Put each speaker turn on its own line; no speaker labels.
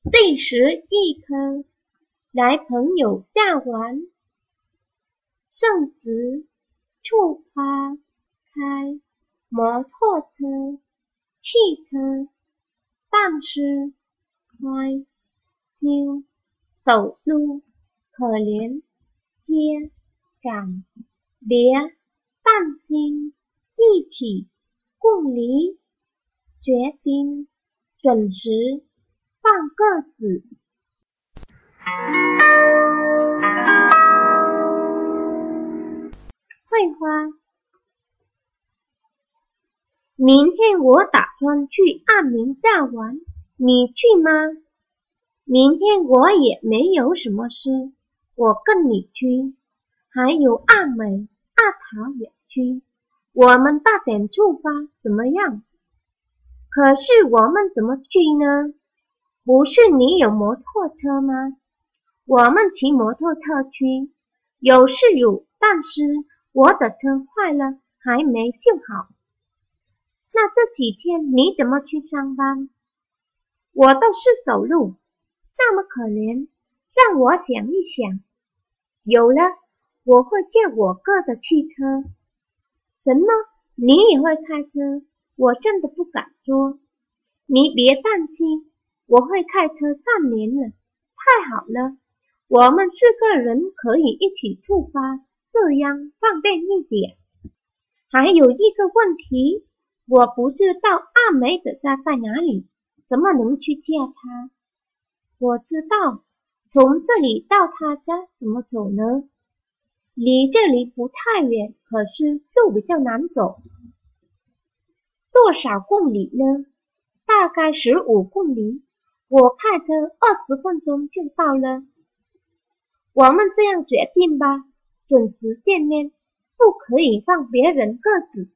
第11课，来朋友家玩。圣子，处花开，摩托车、汽车，但是开修走路，可怜接赶别担心，一起共离，决定准时放鸽子。绘画。明天我打算去安明家玩，你去吗？明天我也没有什么事，我跟你去。还有阿美、阿桃也去，我们8点出发，怎么样？可是我们怎么去呢？不是你有摩托车吗？我们骑摩托车去。有是有，但是我的车坏了，还没修好。那这几天你怎么去上班？我都是走路，那么可怜，让我想一想。有了，我会借我哥的汽车。什么？你也会开车？我真的不敢说。你别担心，我会开车3年了。太好了，我们4个人可以一起出发，这样方便一点。还有一个问题，我不知道阿美的家在哪里，怎么能去接她？我知道，从这里到她家怎么走呢？离这里不太远，可是路比较难走。多少公里呢？大概15公里。我开车20分钟就到了。我们这样决定吧，准时见面，不可以放别人鸽子。